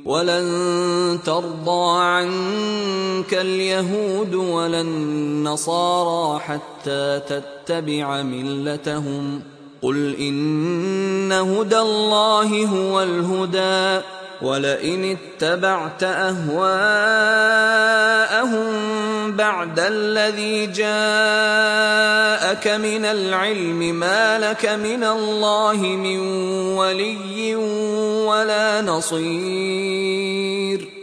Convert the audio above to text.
وَلَن تَرْضَىٰ عَنكَ الْيَهُودُ وَلَا النَّصَارَىٰ حَتَّىٰ تَتَّبِعَ مِلَّتَهُمْ ۗ قُلْ إِنَّ هُدَى اللَّهِ هُوَ الْهُدَىٰ ۗ وَلَئِنِ اتَّبَعْتَ أَهْوَاءَهُم بَعْدَ الَّذِي جَاءَكَ مِنَ الْعِلْمِ مَا لَكَ مِنَ اللَّهِ مِن وَلِيٍّ وَلَا نَصِيرٍ.